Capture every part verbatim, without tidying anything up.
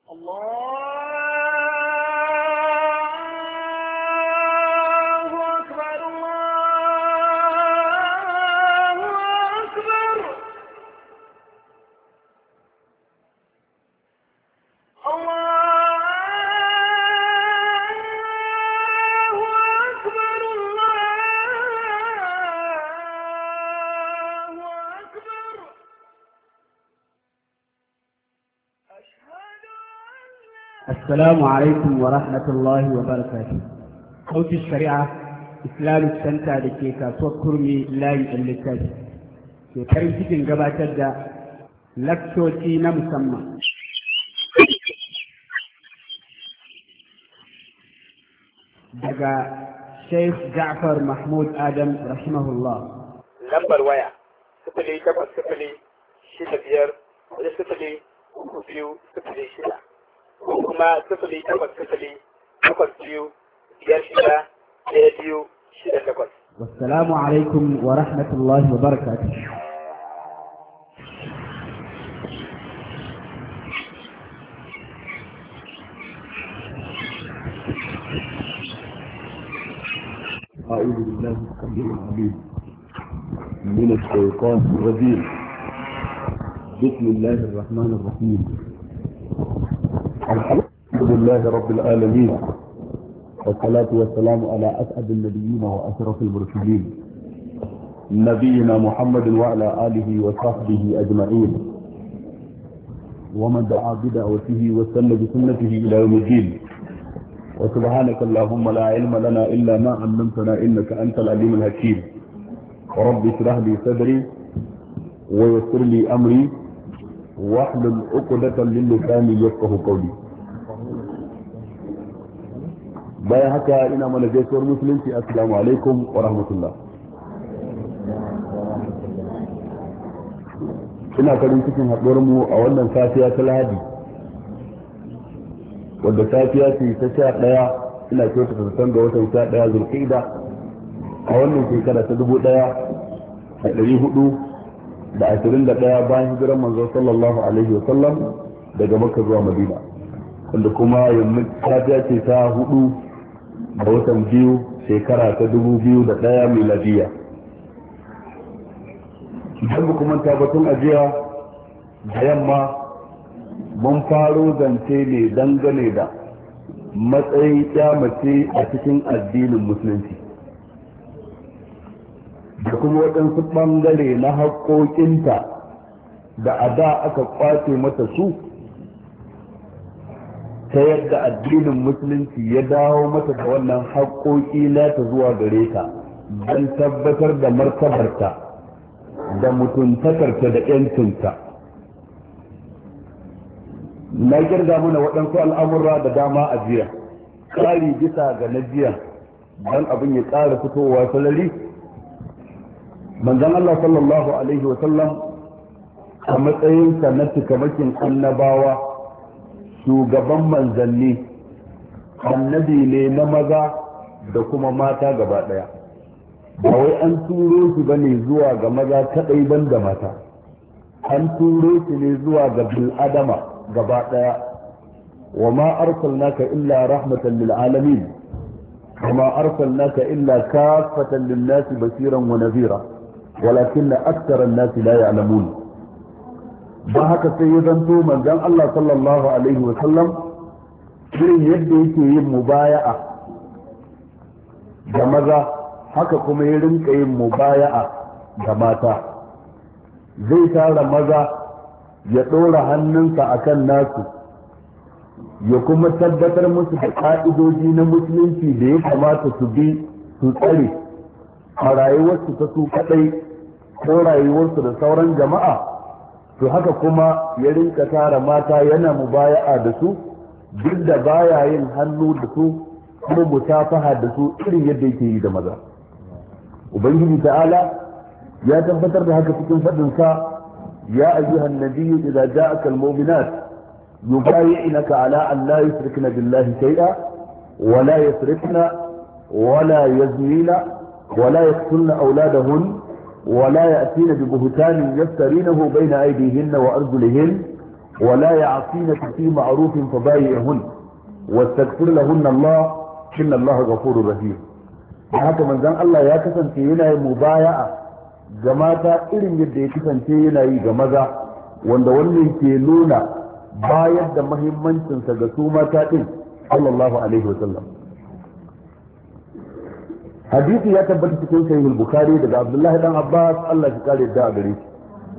السلام عليكم ورحمة الله وبركاته. صوت الشريعة إسلام السنتا لكي كاسوكر مي لا يؤلكاج في كريسك انقبات الدا لكتوتي نمسمى دقا شيخ جعفر محمود آدم رحمه الله. لمبر ويا سفلي تبقى سفلي شيء بير ولا سفلي وكفيو سفلي شيء kuma sifili takwas sifili takwas biyu biyar shida ɗaya biyu shida takwas. Wassalamu alaikum wa rahmatullahi wa barakatuh. أعوذ بالله السميع العليم من الشيطان الرجيم. بسم الله الرحمن الرحيم. الحمد لله رب العالمين والصلاة والسلام على أسعد النبيين وأشرف المرسلين نبينا محمد وعلى آله وصحبه أجمعين ومن دعا بدعوته واستنى بسنته إلى يوم الدين. وسبحانك اللهم لا علم لنا إلا ما علمتنا إنك أنت العليم الحكيم. رب اشرح لي صدري ويسر لي أمري واحلل عقدة من لساني يفقهوا قولي. bayan haka ina mana gaisuwar musulunci, assalamu alaikum wa rahmatullah. ina farin cikin haɗuwar mu a wannan safiya ta Lahadi, wadda safiya ce ta sha ɗaya, ina kyautata zaton ga watan sha ɗaya Zulqa'ida a wannan shekara ta dubu ɗaya da ɗari hudu da ashirin da ɗaya bayan hijiran manzo sallallahu alaihi wa sallam daga Makka zuwa Madina, wanda kuma yamma safiya ce ta hudu da watan biyu shekara ta dubu biyu da ɗaya miladiya. idan ba kuma tabbatun ajiya da yamma mun faro zance ne dangane da matsayin kyamace a cikin addinin musulunci da kuma waɗansu ɓangare na haƙoƙinta da a da aka ƙwace mata su, ta yadda addinin musulunci ya dawo mata da wannan haƙoƙi nata zuwa gare ta don tabbatar da martabarta da mutuntakarta da ‘yancinta. Na girga mana waɗansu al'amurra da dama a jiya, ƙari bisa ga na jiya don abin ya ƙara fitowa sarari. Manzon Allah sallallahu Alaihi wasallam a matsayinsa na cikamakin annabawa, shugaban manzanni, annabi ne na maza da kuma mata gaba daya. Ba wai an turo shi bane zuwa ga maza kadai ban da mata, an turo shi ne zuwa ga bil adama gaba daya. wa ma arsalnaka illa rahmatan lil alamin wa ma arsalnaka illa kaffatan lin nasi bashiran wa nadhira walakinna akthara an-nasi la ya'lamun. ba haka sai ya zanto manzon Allah sallallahu alaihi wa sallam irin yadda yake yin mubaya'a ga maza, haka kuma ya rinka yin mubaya'a ga mata. Zai tara maza ya ɗora hannunsa akan nasu, ya kuma tabbatar musu da ƙa'idoji na musulunci da ya kamata su bi su tsare a rayuwarsu ta su kaɗai ko rayuwarsu da sauran jama'a. To haka kuma ya rinka tara mata yana mubaya'a da su, duk da baya yin hannu da su kuma mutafaha da su irin yadda yake yi da maza. Ubangiji ta'ala ya tabbatar da haka cikin faɗin sa, ya ayyuhan nabiyyu idza ja'aka al-mu'minat yubayyi'naka ala an la yushrikna billahi shay'a wa la yusrikna wa la yaznina wa la yaqtulna awladahun ولا يأتين ببهتان يفترينه بين أيديهن وأرجلهن ولا يعصينك في معروف فبايعهن واستغفر لهن الله إن الله غفور رحيم. haka manzon Allah ya kasance yana yin mubaya'a ga mata irin yadda ya kasance yana yi ga maza, wanda wannan ke nuna bayar da muhimmancinsa ga su mata din sallallahu alaihi wasallam. hadisi ya tabbata cikin sahih al-bukhari daga Abdullah dan Abbas Allah ya kare da gare shi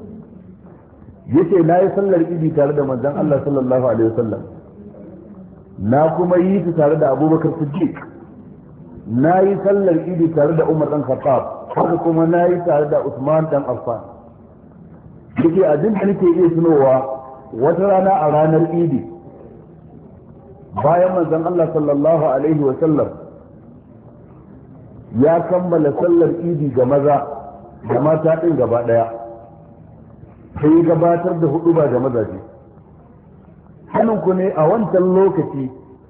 yace nayi sallar idi tare da manzon Allah sallallahu alaihi wasallam, na kuma yi ta tare da Abubakar Siddiq, na yi sallar idi tare da Umar dan Khattab, haka kuma na yi tare da Usman dan Affan. yake abin da nake iya tunowa wata rana a ranar idi bayan manzon Allah sallallahu alaihi wasallam ya kammala sallar idi ga maza da mata din gaba daya, sai gabatar da hudu ba ga mazaje. hannunku ne a wancan lokaci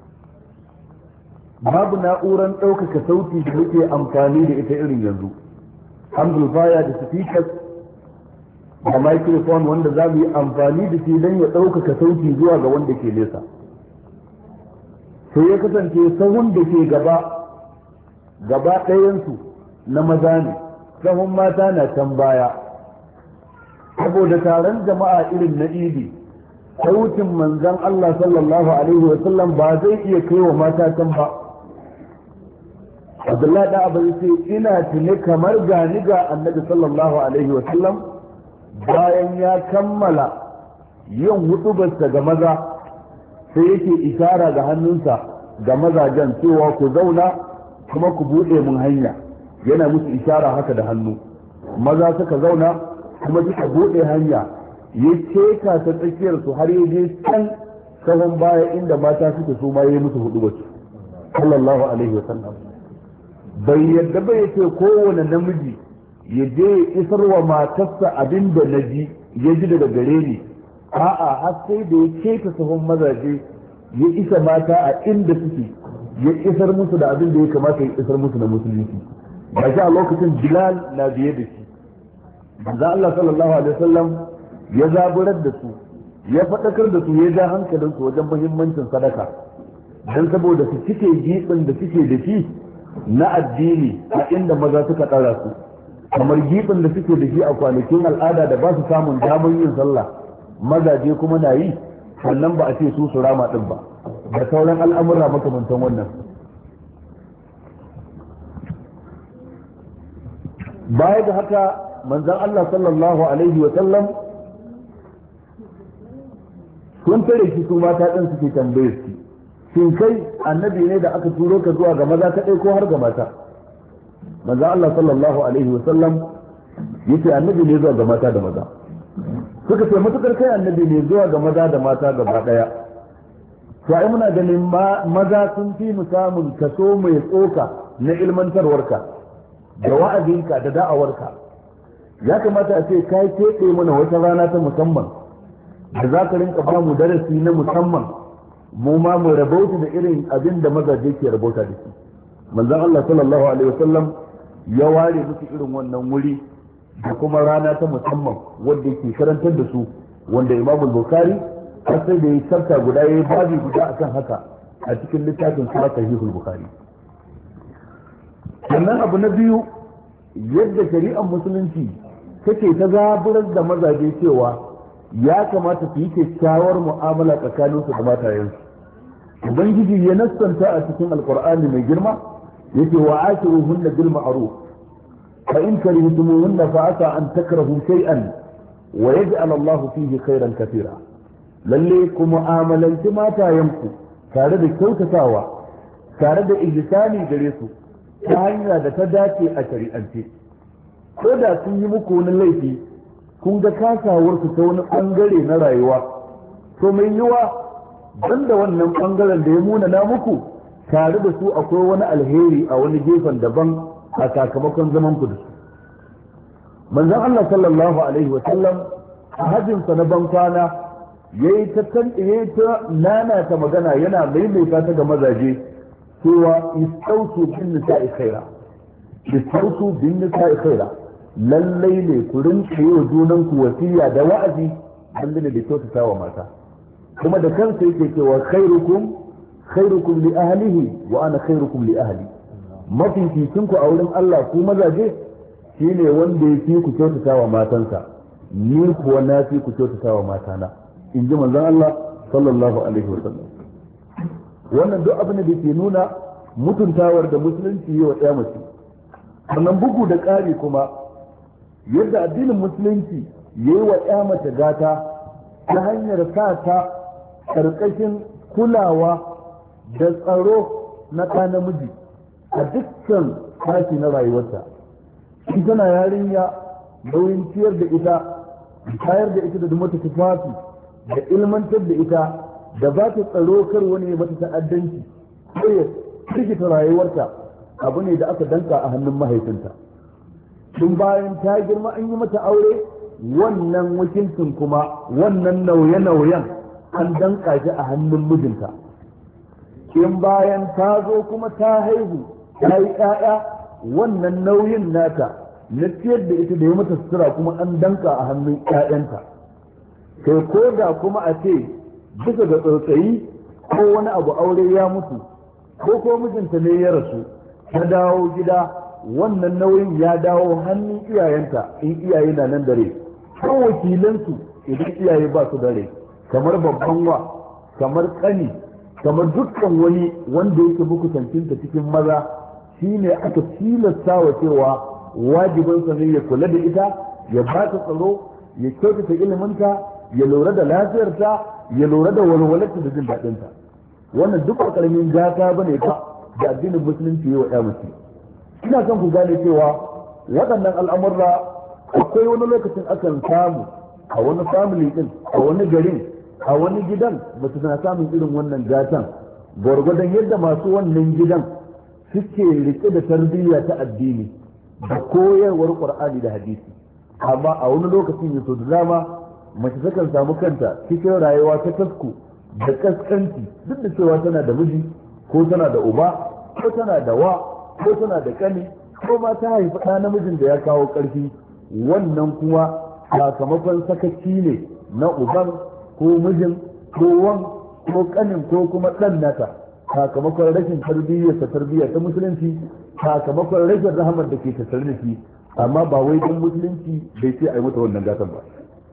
babu na'urar ɗaukaka sauti da muke amfani da ita irin yanzu, amplifier da speakers da microphone wanda za mu yi amfani da shi don ya ɗaukaka sauti zuwa ga wanda ke nesa. sai ya kasance sahun da ke gaba gaba ɗayansu na maza ne, sahun mata na can baya. saboda taron jama'a irin na idi sautin manzon Allah sallallahu alaihi wa sallam ba zai iya kai wa mata can ba. Abdullahi da Abu sai ina tuni kamar gani ga Annabi sallallahu alaihi wa sallam bayan ya kammala yin hutubarsa ga maza sai yake isara ga hannunsa ga mazajen cewa ku zauna kuma ku buɗe mun hanya, yana musu isara haka da hannu. maza suka zauna kuma suka buɗe hanya, ya ceka ta tsakiyar su har yaje can sahun baya inda mata suke su ma yayi musu hudu bace sallallahu alaihi wa sallam. bai yadda bai ce kowane namiji ya je ya isar wa matarsa abin da na ji ya ji daga gare ni, a'a har sai da ya ceka sahun mazaje ya isa mata a inda suke ya isar musu da abin da ya kamata ya isar musu na musulunci. ba shi a lokacin Bilal na biye da shi, manzo Allah sallallahu alaihi wasallam ya zaburar da su, ya faɗakar da su, ya ja hankalin su wajen muhimmancin sadaka dan saboda su cike gibin da suke da shi na addini a inda maza suka tsara su, kamar gibin da suke da shi a kwanakin al'ada da ba su samun damar yin sallah mazaje kuma na yi, sannan ba a ce su su rama din ba da sauran al'amura makamantan wannan. baya da haka manzon Allah sallallahu alaihi wa sallam sun tare shi su mata ɗin suke tambaye shi, shin kai annabi ne da aka turo ka zuwa ga maza kaɗai ko har ga mata? manzon Allah sallallahu alaihi wa sallam yace annabi ne zuwa ga mata da maza. suka ce matukar kai annabi ne zuwa ga maza da mata gaba ɗaya, to ai muna ganin maza sun fi mu samun kaso mai tsoka na ilmantarwarka da wa'azinka da da'awarka. ya kamata a ce kai keɓe mana wata rana ta musamman da za ka rinka ba mu darasi na musamman, mu ma mu rabauta da irin abin da mazaje ke rabauta da shi. manzon Allah sallallahu alaihi wasallam ya ware musu irin wannan wuri da kuma rana ta musamman wanda ke karantar da su, wanda Imam Bukhari har sai da ya sarta guda yayi babi guda akan haka a cikin littafin Sahihul Bukhari. sannan abu na biyu, yadda shari'ar musulunci take ta zaburar da mazaje cewa ya kamata su yi kyakkyawar mu'amala tsakaninsu da matayensu. ubangiji ya nassanta a cikin alqur'ani mai girma yake wa ashiruhunna bil ma'ruf fa in karihtumuhunna fa asa an takrahu shay'an wa yaj'al Allahu fihi khairan katira. lalle ku mu'amalanci matayenku tare da kyautatawa, tare da ihsani gare su ta hanya da ta dace a shari'ance. ko da sun yi muku wani laifi kun ga kasawarsu ta wani bangare na rayuwa, to mai yiwa banda wannan bangaren da ya muna na muku, tare da su akwai wani alheri a wani gefen daban a sakamakon zaman ku da su. manzon Allah sallallahu alaihi wa sallam a hajjinsa na ban kwana yayi ta yayi ta nana ta magana yana maimaita ta ga mazaje cewa istausu bin nisa'i khaira, istausu bin nisa'i khaira. lallai ne ku rinka yi wa junan ku wasiya da wa'azi dangane da kyautata wa mata. kuma da kansa yake cewa khairukum khairukum li ahlihi wa ana khairukum li ahli, mafi fitin ku a wurin Allah ku mazaje shine wanda yake ku kyautata wa matansa, ni kuwa na fi ku kyautata wa matana, in ji manzon Allah sallallahu alaihi wasallam. wannan duk abin da ke nuna mutuntawar da musulunci yi wa ɗaya mace. sannan bugu da ƙari kuma yadda addinin musulunci ya yi wa ɗaya mace gata ta hanyar sa ta ƙarƙashin kulawa da tsaro na ɗa namiji a dukkan sashi na rayuwarta. in tana yarinya nauyin ciyar da ita, tayar da ita da mata tufafi, da ilmantar da ita, da ba ta tsaro kar wani mata ta'addanci ko ya kirkita rayuwarta, abu ne da aka danka a hannun mahaifinta. tun bayan ta girma an yi mata aure, wannan wakilcin kuma wannan nauye-nauyen an danka shi a hannun mijinta. in bayan ta zo kuma ta haihu ta yi ƴaƴa, wannan nauyin nata na ciyar da ita da ya mata sutura kuma an danka a hannun ƴaƴanta. kai ko da kuma a ce bisa ga tsautsayi ko wani abu aure ya mutu ko ko mijinta ne ya rasu, ta dawo gida, wannan nauyin ya dawo hannun iyayenta in iyaye na nan dare, ko wakilansu idan iyaye ba su dare, kamar babban wa, kamar kani, kamar dukkan wani wanda yake bukutancinta cikin maza, shine aka tilasta wa cewa wajibinsa ne ya kula da ita, ya ba ta tsaro, ya kyautata iliminta, ya lura da lafiyarta, ya lura da walwalarta da jin daɗinta. wannan duk a ƙaramin gata bane ka da addinin musulunci yi wa ƴa mace. ina son ku gane cewa waɗannan al'amurra akwai wani lokacin akan samu a wani family din, a wani garin, a wani gidan ba su na samun irin wannan gatan gwargwadon yadda masu wannan gidan suke rike da tarbiyya ta addini da koyarwar Qur'ani da hadisi. amma a wani lokacin yaso da dama mace takan samu kanta cikin rayuwa ta tasku da kaskanci, duk da cewa tana da miji ko tana da uba ko tana da wa ko tana da kani ko ma ta haifi ɗa namijin da ya kawo ƙarfi. wannan kuma sakamakon sakaci ne na uban ko mijin ko wan ko kanin ko kuma ɗan nata, sakamakon rashin tarbiyyar ta tarbiyya ta musulunci, sakamakon rashin rahamar da ke tattare da shi, amma ba wai don musulunci bai ce a yi mata wannan gatan ba.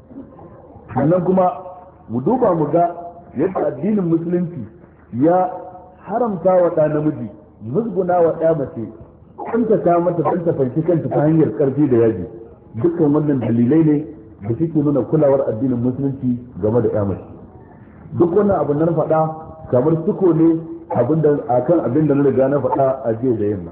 sannan kuma mu duba mu ga yadda addinin musulunci ya haramta wa ɗa namiji musguna wa ɗa mace, kanta ta mata don ta fanci kanta ta hanyar ƙarfi da yaji. dukkan wannan dalilai ne da suke nuna kulawar addinin musulunci game da ɗa mace. duk wannan abu na faɗa kamar suko ne akan abin da na riga na faɗa a jiya da yamma.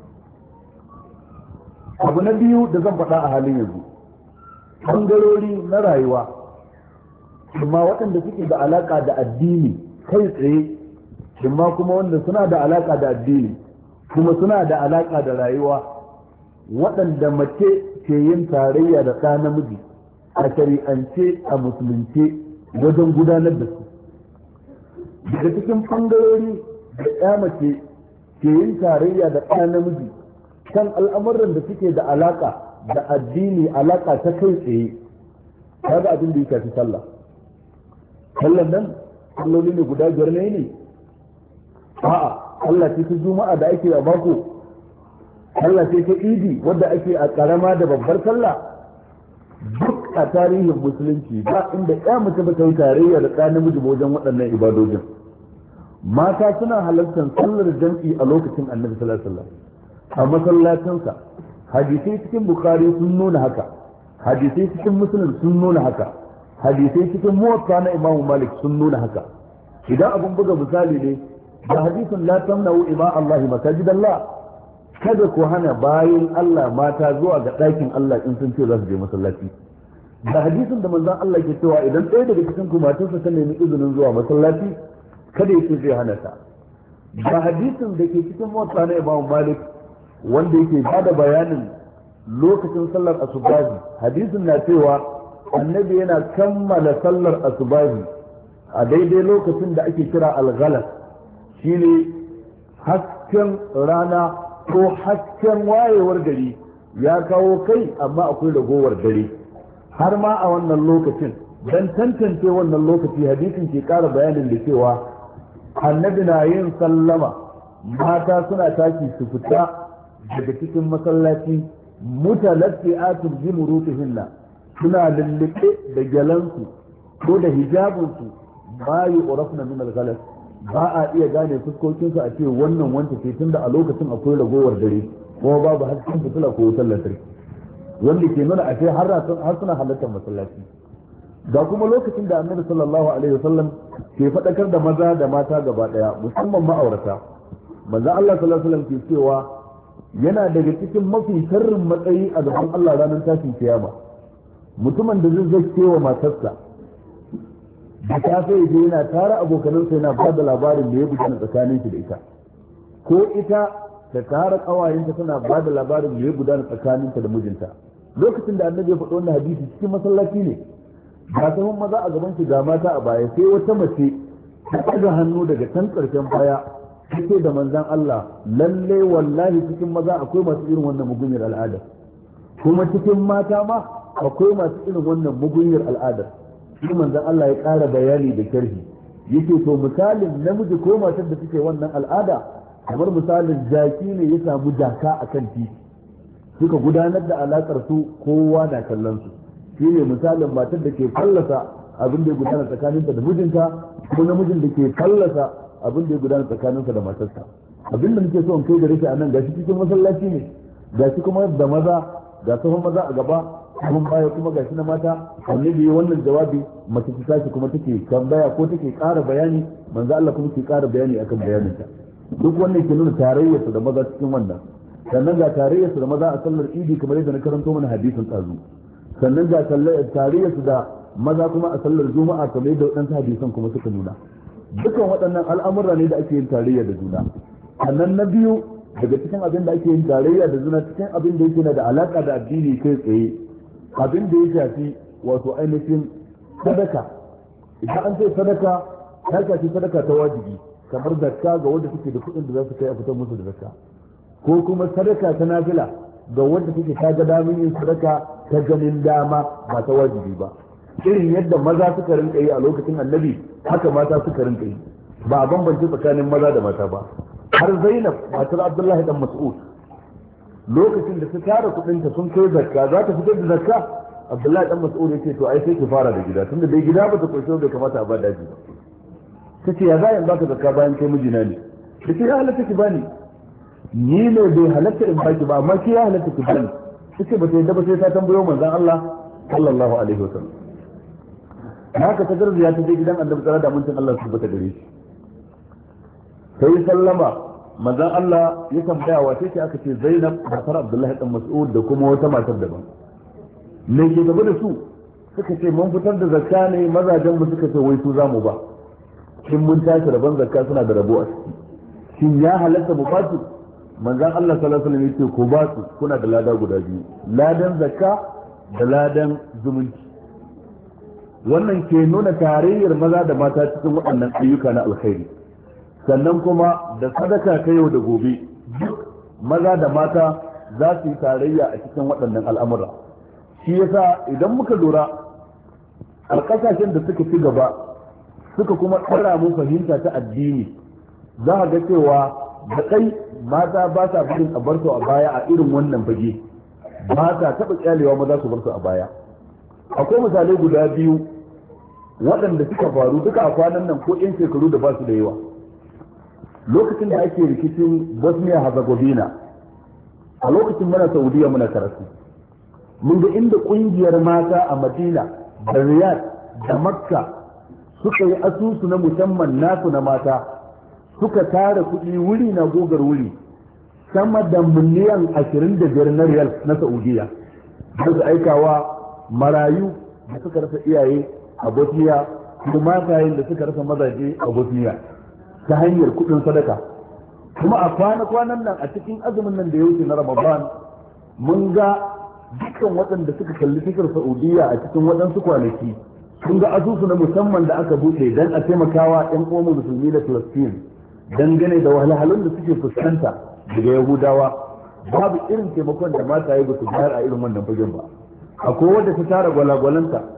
abu na biyu da zan faɗa a halin yanzu, ɓangarori na rayuwa amma waɗanda suke da alaƙa da addini kai tsaye, amma kuma wanda suna da alaƙa da addini kuma suna da alaƙa da rayuwa, waɗanda mace ke yin tarayya da ɗa namiji a shari'ance a musulunce wajen gudanar da su. daga cikin ɓangarori da ya mace ke yin tarayya da ɗa namiji kan al'amuran da suke da alaƙa da addini, alaƙa ta kai tsaye, kaga abin da ya shafi sallah. sallan nan salloli ne guda biyar ne ne a'a Allah ce ta juma'a da ake a mako, Allah ce ta idi wadda ake a karama da babbar sallah. duk a tarihin musulunci ba inda ya mace ba ta yi tarayya da ɗa namiji wajen waɗannan ibadojin. mata suna halartar sallar jam'i a lokacin annabi sallallahu alaihi wasallam a masallacinsa. hadisai cikin bukhari sun nuna haka, hadisai cikin muslim sun nuna haka, hadisai cikin muwatta na imam malik sun nuna haka. idan abun buga misali ne da hadisin la tamna'u ima Allah masajidallah, kada ku hana bayin Allah mata zuwa ga ɗakin Allah in sun ce za su je masallaci. da hadisin da manzon Allah ke cewa idan ɗaya daga cikin ku matarsa ta nemi izinin zuwa masallaci kada ya ce zai hana ta. da hadisin da ke cikin muwatta na imam malik wanda yake bada bayanin lokacin sallar asubahi, hadisin na cewa annabi yana kammala sallar asubahi a daidai lokacin da ake kira al-ghalas, shine hasken rana ko hasken wayewar gari ya kawo kai amma akwai ragowar dare. har ma a wannan lokacin dan tantance wannan lokaci hadisin ke ƙara bayanin da cewa annabi na yin sallama mata suna tashi su fita daga cikin masallaci mutalaffi'atun bi murufihinna suna lullube da galansu ko da hijabinsu ba yi urafna min al-ghalas ba a iya gane fuskokinsu a ce wannan wanda ke tunda a lokacin akwai ragowar dare kuma babu hasken fitila ko wutar lantarki wanda ke nuna a ce har suna halartar masallaci ga kuma lokacin da annabi sallallahu alaihi wasallam ke faɗakar da maza da mata gaba ɗaya musamman ma'aurata manzo Allah sallallahu alaihi wasallam ke cewa yana daga cikin mafi sharrin matsayi a gaban Allah ranar tashin kiyama mutumin da zai zake wa matarsa da safe yaje yana tara abokanansa yana ba da labarin da ya gudana tsakanin shi da ita ko ita da tara kawayenta tana ba da labarin da ya gudana tsakaninta da mijinta lokacin da annabi ya faɗo wannan hadisi cikin masallaci ne ga sahun maza a gaban shi ga mata a baya sai wata mace ta ɗaga hannu daga can ƙarshen baya take da manzon Allah lalle wallahi cikin maza akwai masu irin wannan mugunyar al'ada kuma cikin mata ma akwai masu irin wannan mugunyar al'adar shi manzon Allah ya ƙara bayani da sharhi yake to misalin namiji ko matar da take wannan al'ada kamar misalin jaki ne ya samu jaka akan titi suka gudanar da alakar su kowa na kallon su shi ne misalin matar da ke fallasa abin da ya gudana tsakaninta da mijinta ko namijin da ke fallasa abin da ya gudana tsakaninsa da matarsa abin da nake so in kai da rike a nan gashi cikin masallaci ne gashi kuma da maza ga sahun maza a gaba kuma baya kuma gashi na mata annabi wannan jawabi mace ta tashi kuma take tambaya ko take ƙara bayani manzo Allah kuma ke ƙara bayani akan bayaninta duk wannan ke nuna tarayyarsa da maza cikin wannan sannan ga tarayyarsa da maza a sallar idi kamar yadda na karanto mana hadisin tsazu sannan ga tarayyarsa da maza kuma a sallar juma'a kamar yadda waɗansu hadisan kuma suka nuna dukan waɗannan al'amura ne da ake yin tarayya da juna sannan na biyu daga cikin abin da ake yin tarayya da juna cikin abin da yake na da alaka da addini kai tsaye abin da ya shafi wato ainihin sadaka idan an ce sadaka ta shafi sadaka ta wajibi kamar zakka ga wanda take da kuɗin da za su kai a fitar musu da zakka ko kuma sadaka ta nafila ga wanda take ta ga damin yin sadaka ta ganin dama ba ta wajibi ba irin yadda maza suka rinka yi a lokacin annabi haka mata suka rinka yi ba a bambance tsakanin maza da mata ba har Zainab matar Abdullahi dan Mas'ud lokacin da ta tara kuɗinta sun kai zakka za ta fitar da zakka Abdullahi dan Mas'ud yace to ai sai ki fara da gida tunda dai gida ba ta koyi bai kamata a ba daji ba tace ya za in baka zakka bayan kai mijina ne tace ya halatta ki bani ni ne bai halatta in baki ba amma ki ya halatta ki bani tace ba ta yadda ba sai ta tambayo manzon Allah sallallahu alaihi wasallam haka ta garziya ta je gidan annabi tsara da mutum Allah su bata gare shi sai sallama manzon Allah ya tambaya wace ce aka ce Zainab matar Abdullahi dan Mas'ud da kuma wata matar daban me ke gaba da su suka ce mun fitar da zakka ne mazajen mu suka ce wai su zamu ba kin mun tashi rabon zakka suna da rabo a ciki shin ya halatta mu ba su manzon Allah sallallahu alaihi wasallam ya ce ko ba su kuna da lada guda biyu ladan zakka da ladan zumunci wannan ke nuna tarayyar maza da mata cikin waɗannan ayyuka na alkhairi sannan kuma da sadaka ta yau da gobe duk maza da mata za su yi tarayya a cikin waɗannan al'amura shi yasa idan muka lura a ƙasashen da suka ci gaba suka kuma tsara mu fahimta ta addini za a ga cewa da kai mata ba sa barin a bar su a baya a irin wannan fage ba ta taɓa kyalewa maza su bar su a baya akwai misalai guda biyu waɗanda suka faru duka a kwanan nan ko yan shekaru da ba su da yawa lokacin da ake rikicin Bosnia Herzegovina a lokacin muna Saudiya muna karatu mun ga inda ƙungiyar mata a Madina da Riyadh da Makka suka yi asusu na musamman nasu na mata suka tara kuɗi wuri na gogar wuri sama da miliyan ashirin da biyar na riyal na Saudiya da su aikawa marayu da suka rasa iyaye a Bosnia kuma matayen da suka rasa mazaje a Bosnia ta hanyar kudin sadaka kuma a kwana-kwanan nan a cikin azumin nan da ya wuce na Ramadan mun ga dukkan waɗanda suka kalli fikir Saudiya a cikin waɗansu kwanaki sun ga asusu na musamman da aka buɗe don a taimakawa ƴan uwan musulmi da Palestine dangane da wahalhalun da suke fuskanta daga Yahudawa babu irin taimakon da mata yi ba su bayar a irin wannan fagen ba akwai wadda ta tara gwalagwalanta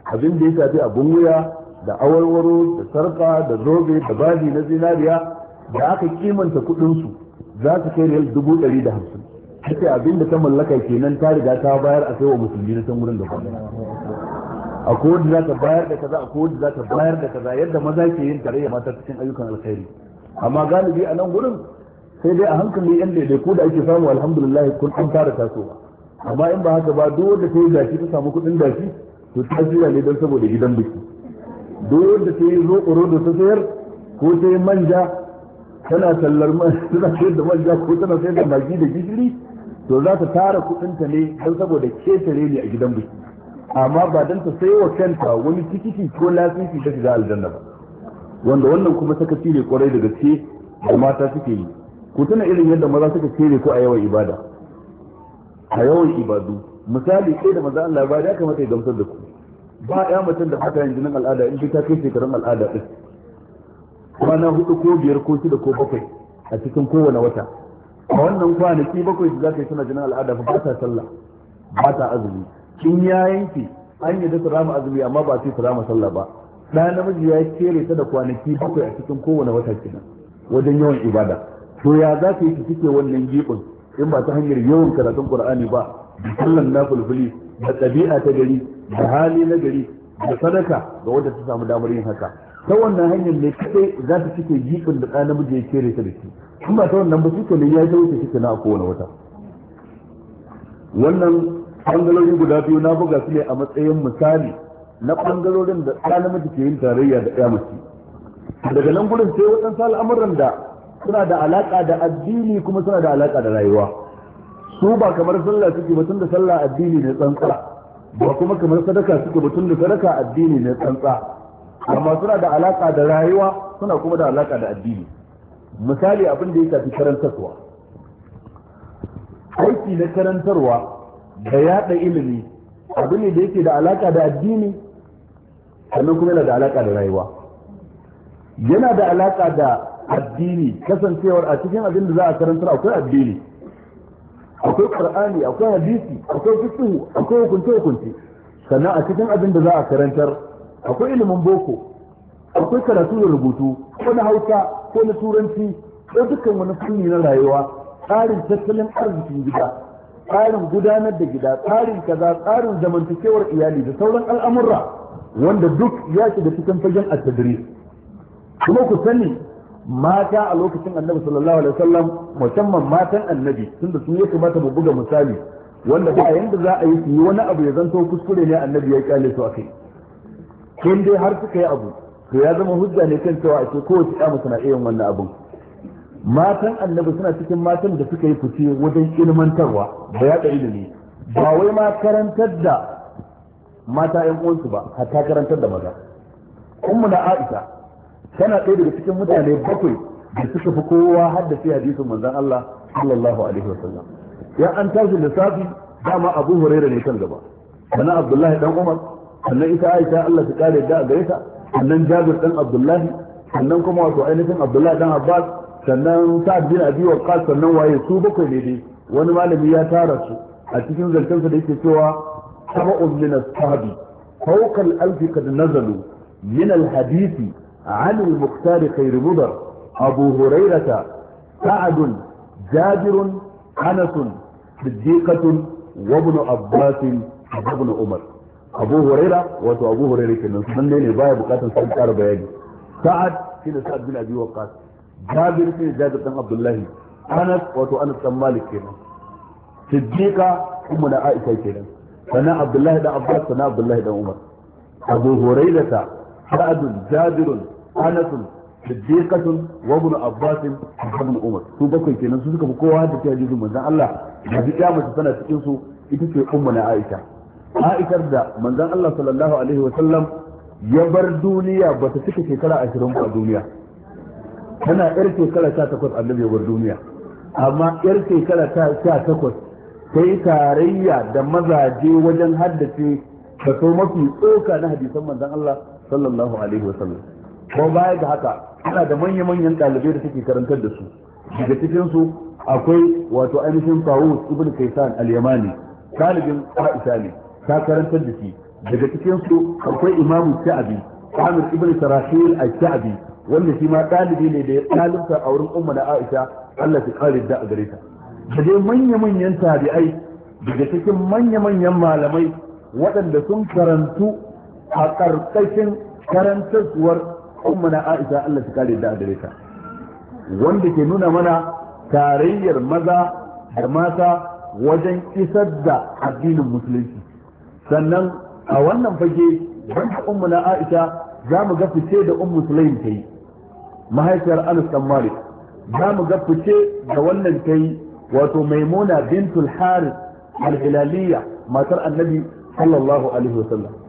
abin da ya shafi abun wuya da awarwaro da sarka da zobe da baji na zinariya da aka kimanta kudin su za su kai riyal dubu ɗari da hamsin kace abin da ta mallaka kenan ta riga ta bayar a kai wa musulmi na san wurin da kuma akwai wanda za ta bayar da kaza akwai wanda za ta bayar da kaza yadda maza ke yin tarayya mata cikin ayyukan alkhairi amma galibi a nan gurin sai dai a hankali yan daidai ko da ake samu alhamdulillah kun an fara tasowa amma in ba haka ba duk wanda ta yi gashi ta samu kuɗin gashi to ta shirya ne don saboda gidan biki duk wanda ta yi roƙo da ta sayar ko ta yi manja tana tallar tana sayar da manja ko tana sayar da magi da gishiri to za ta tara kuɗinta ne don saboda ketare ne a gidan biki amma ba don ta sai wa kanta wani tikiti ko lasisi ta shiga aljanna ba wanda wannan kuma sakaci ne kwarai da gaske da mata suke yi ku tuna irin yadda maza suka kere ko a yawan ibada a yawan ibadu misali kai da maza Allah ba ya kamata ya gamsar da ku ba ya mutum da haka yin jinin al'ada in ta kai shekarun al'ada din kwana hudu ko biyar ko shida ko bakwai a cikin kowane wata a wannan kwanaki bakwai da za ka yi suna jinin al'ada ba ta sallah ba ta azumi kin ya yanke an yi da su rama azumi amma ba sai su rama sallah ba ɗaya namiji ya kere ta da kwanaki bakwai a cikin kowane wata kenan wajen yawan ibada to ya za ka yi ki cike wannan gibin in ba ta hanyar yawan karatun qur'ani ba da sallan nafilfili da ɗabi'a ta gari da hali na gari da sadaka ga wanda ta samu damar yin haka ta wannan hanyar ne kadai za ta cike gibin da ɗaya namiji ya kere ta da shi in ba ta wannan ba shi ne ya wuce cike na a kowane wata wannan bangalori guda biyu na buga su ne a matsayin misali na bangarorin da ɗaya namiji ke yin tarayya da ɗaya mace daga nan gudun sai waɗansu al'amuran da suna da alaƙa da addini kuma suna da alaƙa da rayuwa su ba kamar sallah suke ba tun da sallah addini ne tsantsa ba kuma kamar sadaka suke ba tun da sadaka addini ne tsantsa amma suna da alaƙa da rayuwa suna kuma da alaƙa da addini misali abin da ya shafi karantarwa aiki na karantarwa da yaɗa ilimi abu ne da yake da alaka da addini sannan kuma yana da alaka da rayuwa yana da alaka da addini kasancewar a cikin abin da za a karantar akwai addini akwai qur'ani akwai hadisi akwai fiqh akwai hukunce hukunce sannan a cikin abin da za a karantar akwai ilimin boko akwai karatu da rubutu ko na hausa ko na turanci ko dukkan wani fanni na rayuwa tsarin tattalin arzikin gida tsarin gudanar da gida tsarin kaza tsarin zamantakewar iyali da sauran al'amurra wanda duk ya shiga cikin fagen at-tadris kuma ku sani mata a lokacin annabi sallallahu alaihi wasallam musamman matan annabi tunda su ya kamata mu buga misali wanda ba yanda za a yi su yi wani abu ya zanto kuskure ne annabi ya kyale su akai kin dai har suka yi abu to ya zama hujja ne kan cewa ake kowace ya mutu na iya wannan abun matan annabi suna cikin matan da suka yi fice wajen ilmantarwa da yaɗa ilimi ba wai ma karantar da mata ƴan uwansu ba hatta karantar da maza ummu na Aisha tana ɗaya daga cikin mutane bakwai da suka fi kowa haddace hadisin manzon Allah sallallahu alaihi wasallam ya an tashi lissafi dama Abu Hurairah ne kan gaba sannan Abdullahi dan Umar sannan ita Aisha Allah ta kare da gare ta sannan Jabir dan Abdullahi sannan kuma wato ainihin Abdullahi dan Abbas sannan Sa'ad bin Abi Waqqas sannan waye su bakwai ne dai wani malami ya tara su a cikin zancensa da yake cewa sab'un min as-sahabi fawqa al-alf qad nazalu min al-hadisi عن المختار خير مضر أبو هريرة سعد جابر أنس صديقة وابن عباس وابن عمر أبو هريرة وأبو أبو هريرة كنا من لين باي بقاتل سنتار بياني سعد كنا سعد بن أبي وقاص جابر كنا جابر بن عبد الله أنس وأبو أنس بن مالك كنا صديقة أمنا عائشة كنا فنا عبد الله بن عباس فنا عبد الله بن عمر أبو هريرة سعد جابر أنس صديقة وابن عباس وابن عمر su bakwai kenan su suka fi kowa da ta hadisin manzon Allah da duk ya mace tana cikin su ita ce ummu na Aisha Aisha da manzon Allah sallallahu alaihi wa sallam ya bar duniya ba ta cika shekara ashirin ba a duniya tana yar shekara sha takwas annabi ya bar duniya amma yar shekara sha takwas sai tarayya da mazaje wajen haddace kaso mafi tsoka na hadisan manzon Allah sallallahu alaihi wa sallam ko baya da haka ana da manya-manyan ɗalibai da suke karantar da su daga cikin su akwai wato ainihin Tawus ibn Kaysan al-Yamani talibin Aisha ne ta karantar da shi daga cikin su akwai imamu sha'abi Amir ibn Sarahil al-Sha'bi wanda shi ma ɗalibi ne da ya ɗalibta a wurin umma na Aisha Allah ta kare da a gare ta da dai manya-manyan tabi'ai daga cikin manya-manyan malamai waɗanda sun karantu a ƙarƙashin karantarsuwar umma na Aisha Allah ta kare da a gare ta wanda ke nuna mana tarayyar maza da mata wajen isar da addinin musulunci. Sannan a wannan fage wanda umma na Aisha za mu ga fice da ummu Sulaim ta yi mahaifiyar Anas dan Malik, za mu ga fice da wannan ta yi wato Maimuna bintul Harith al-Hilaliyya matar Annabi sallallahu alaihi wasallam.